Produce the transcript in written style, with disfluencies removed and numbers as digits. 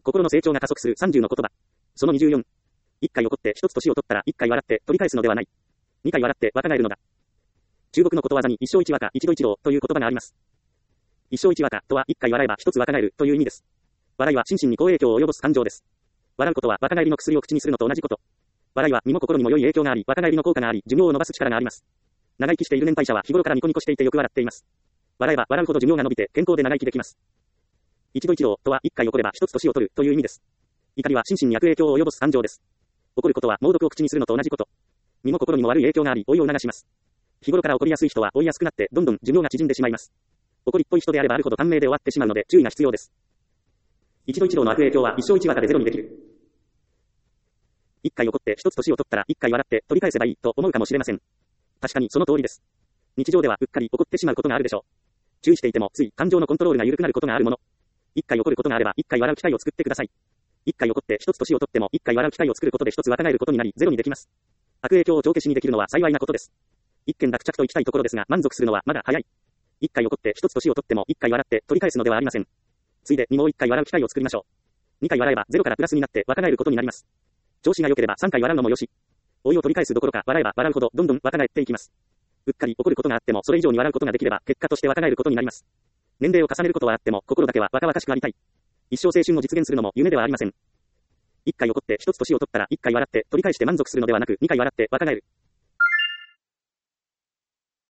心の成長が加速する30の言葉。その24。1回怒って1つ年を取ったら1回笑って取り返すのではない。2回笑って若返るのだ。中国のことわざに一生一若一度一老という言葉があります。一生一若とは1回笑えば1つ若返るという意味です。笑いは心身に好影響を及ぼす感情です。笑うことは若返りの薬を口にするのと同じこと。笑いは身も心にも良い影響があり、若返りの効果があり、寿命を伸ばす力があります。長生きしている年配者は日頃からニコニコしていてよく笑っています。笑えば笑うほど寿命が伸びて健康で長生きできます。一度一老とは1回怒れば1つ年を取るという意味です。怒りは心身に悪影響を及ぼす感情です。怒ることは猛毒を口にするのと同じこと。身も心にも悪い影響があり、老いを促します。日頃から怒りやすい人は老いやすくなって、どんどん寿命が縮んでしまいます。怒りっぽい人であればあるほど短命で終わってしまうので注意が必要です。一度一老の悪影響は一生一若でゼロにできる。1回怒って1つ年を取ったら1回笑って取り返せばいいと思うかもしれません。確かにその通りです。日常ではうっかり怒ってしまうことがあるでしょう。注意していてもつい感情のコントロールが緩くなることがあるもの。1回怒ることがあれば1回笑う機会を作ってください。1回怒って1つ年を取っても1回笑う機会を作ることで1つ若返ることになりゼロにできます。悪影響を帳消しにできるのは幸いなことです。一件落着といきたいところですが満足するのはまだ早い。1回怒って1つ年を取っても1回笑って取り返すのではありません。ついでにもう1回笑う機会を作りましょう。2回笑えば0からプラスになって若返ることになります。調子が良ければ3回笑うのもよし。老いを取り返すどころか笑えば笑うほどどんどん若返っていきます。うっかり怒ることがあってもそれ以上に笑うことができれば結果として若返ることになります。年齢を重ねることはあっても心だけは若々しくありたい。一生青春を実現するのも夢ではありません。1回怒って1つ年を取ったら1回笑って取り返して満足するのではなく2回笑って若返る。